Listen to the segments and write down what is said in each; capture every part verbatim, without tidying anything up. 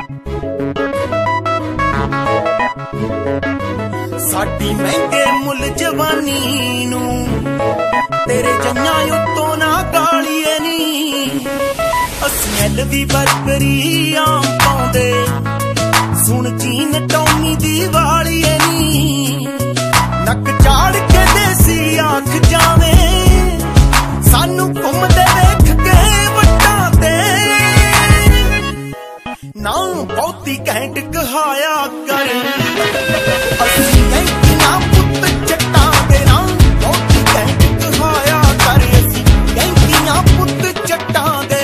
साडी महंगे मुल जवानी नू तेरे जन्ना उत्तों ना गालिए नी असमैल दी बरबरी आम पाउंदे सुन चीन टौमी दी वालिए नी नक चाड़ के देसी आंख जावे सानू घुमदे वेख के वट्टां ते ना बहुती घैंट कहाया कर असी ना पुत जट्टां दे ना बहुती घैंट कहाया कर असी ना पुत जट्टां दे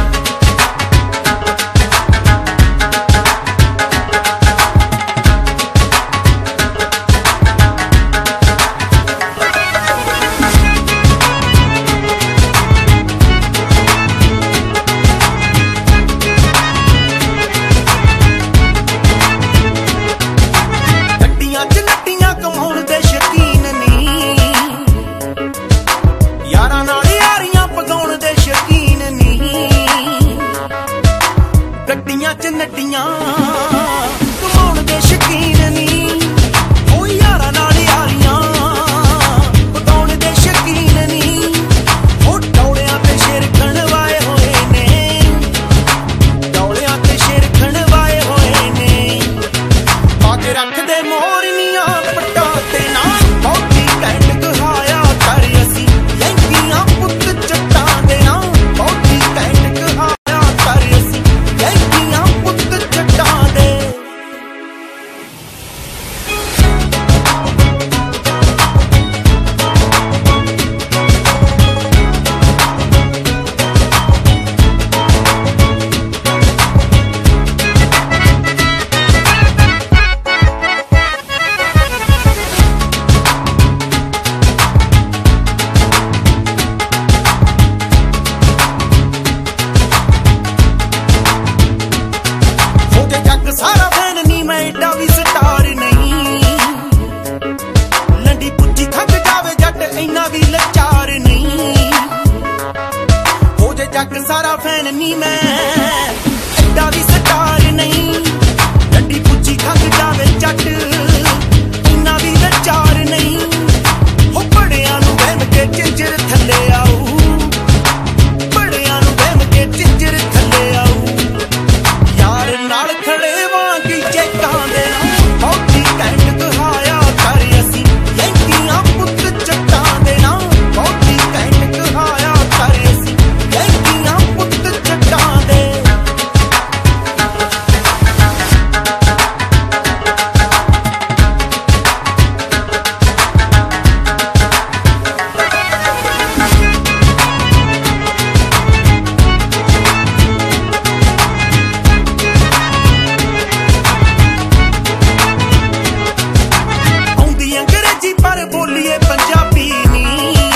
नटियां कमाउण दे शकीन नी ओ यारां नाल यारियां पकाउण दे शकीन नी ओ डौलियां ते शेर खणवाए होए ने डौलियां ते शेर खणवाए होए ने पाके रख दे मोरनियां पट्टां ते ना बहुती घैंट कहाया कर असी लैंगियां पुत जट्टां दे ना बहुती घैंट कहाया कर असी लैंगियां सारा फैन नी मैं एडा भी स्टार नहीं लंडी पुच्ची थक जावे जट इना भी लचार नहीं हो जे जग सारा फैन नी मैं एडा भी स्टार नहीं लंडी पुच्ची थक जावे जट इना भी लचार नहीं हो बड़ियां नू बहम के चिंजर थल्ले आऊ बड़ियां नू बहम के चिंजर थल्ले आऊ यार नाल खड़े बोलिए पंजाबी नी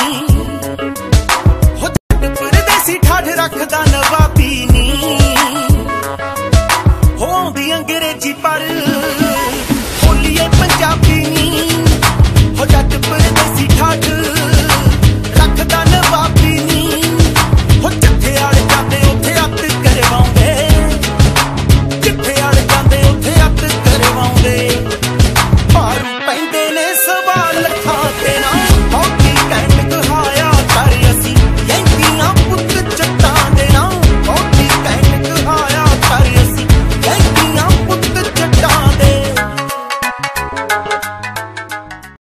हो परदेसी ठाठ रखदा नवाबी नी हो आंदी अंग्रेजी पर बोलिए पंजाबी नी